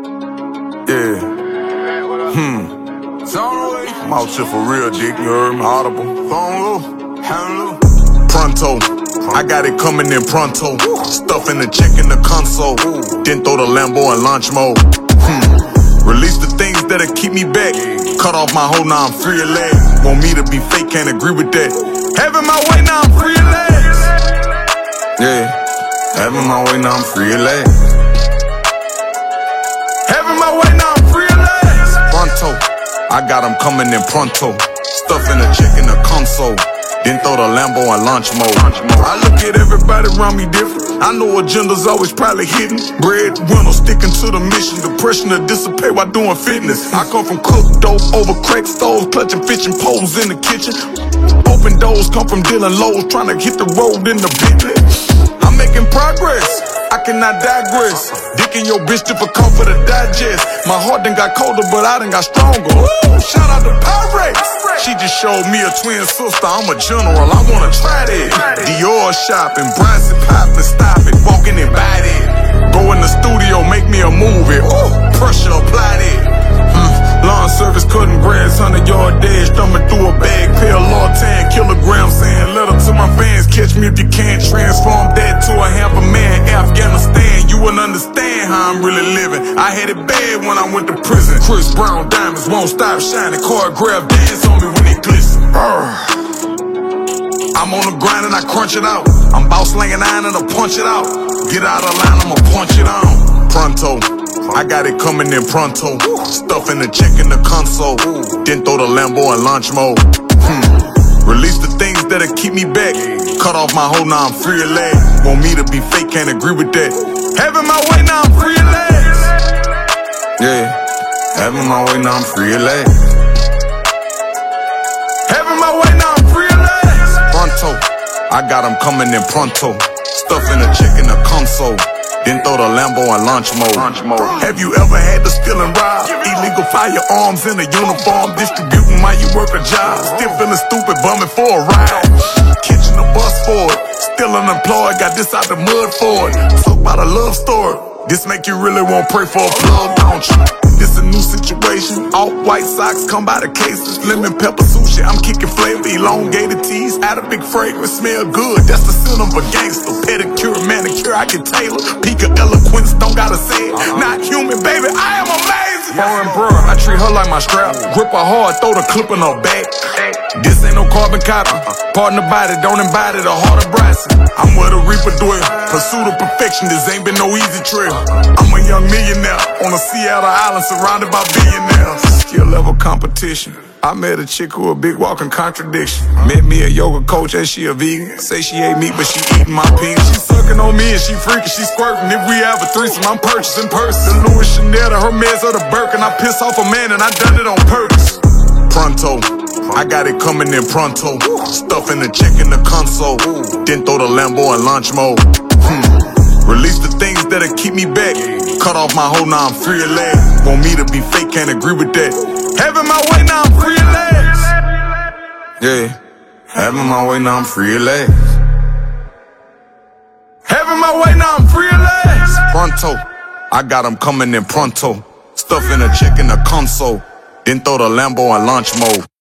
Yeah. I'm out here for real, dick. You heard me? Audible. Pronto. I got it coming in pronto. Stuff in the check in the console. Then throw the Lambo in launch mode. Release the things that'll keep me back. Cut off my hoe, now I'm free of leg. Want me to be fake, can't agree with that. Having my way, now I'm free of legs. Yeah. Having my way, now I'm free of legs. Having my way, now I'm free of legs. Pronto. I got them coming in pronto. Stuff in the check in the console. Then throw the Lambo in launch mode. I look at everybody around me different. I know agenda's always probably hidden. Breadwinner sticking to the mission. Depression to dissipate while doing fitness. I come from cooked dope over crack stoves, clutching fishing poles in the kitchen. Open doors come from dealing lows, trying to hit the road in the Bentley. I'm making progress, I cannot digress. Dicking your bitch to for comfort to digest. My heart done got colder, but I done got stronger. Ooh, shout out to Pyrex. She just showed me a twin sister, I'm a general, I wanna try that. Dior shopping, Bronson popping, stop it, walking and buy that. Go in the studio, make me a movie, ooh, pressure apply that. Lawn service, cutting grass, 100-yard dash, thumbing through a bag, pay a law 10 kilograms, saying letter to my fans, catch me if you can't. Transform that to a half a man, Afghanistan, you wouldn't understand how I'm really living. I had it bad when I went to prison. Chris Brown diamonds won't stop shining, choreograph dance on me when they glisten. I'm on the grind and I crunch it out. I'm bout slinging iron and I punch it out. Get out of line, I'ma punch it on. Pronto. I got it coming in pronto. Stuff in the check in the console. Then throw the Lambo in launch mode. Release the things that'll keep me back. Cut off my hoe, now I'm free of leg. Want me to be fake, can't agree with that. Having my way, now I'm free of legs. Yeah. Having my way, now I'm free of legs. Having my way, now I'm free of legs. Pronto. I got them coming in pronto. Stuff in the check in the console. Then throw the Lambo in launch mode. Have you ever had to steal and rob? Illegal firearms in a uniform, distributing while you work a job. Still feeling stupid, bumming for a ride. Catching a bus for it. Still unemployed, got this out the mud for it. Talk about a love story. This make you really want to pray for a plug, don't you? This a new situation. All white socks come by the cases. Lemon pepper sushi, I'm kicking flavor. Elongated tees, add a big fragrance, smell good. That's the sin of a gangster. Pedicure, manicure, I can tailor. Peak of eloquence, don't gotta say it. Not human, baby, I am amazing. Foreign bruh, I treat her like my strap. Grip her hard, throw the clip in her back. This ain't no carbon copy. Pardon the body, don't embody the heart of Bryson. I'm where the reaper dwell. Pursuit of perfection, this ain't been no easy trail. I'm a young millionaire on a Seattle island surrounded by billionaires. Skill level competition. I met a chick who a big walking contradiction. Met me a yoga coach and she a vegan. Say she ate meat but she eating my penis. She sucking on me and she freaking, she squirting. If we have a threesome, I'm purchasing purses. The Louis Chanel to her meds or the Birkin. I piss off a man and I done it on purpose. Pronto. I got it coming in pronto. Stuff in the check in the console. Then throw the Lambo in launch mode. Release the things that'll keep me back. Cut off my hoe, now I'm free of leg. Want me to be fake, can't agree with that. Having my way, now I'm free of legs. Yeah. Having my way, now I'm free of legs. Having my way, now I'm free of legs. Pronto. I got them coming in pronto. Stuff in the check in the console. Then throw the Lambo in launch mode.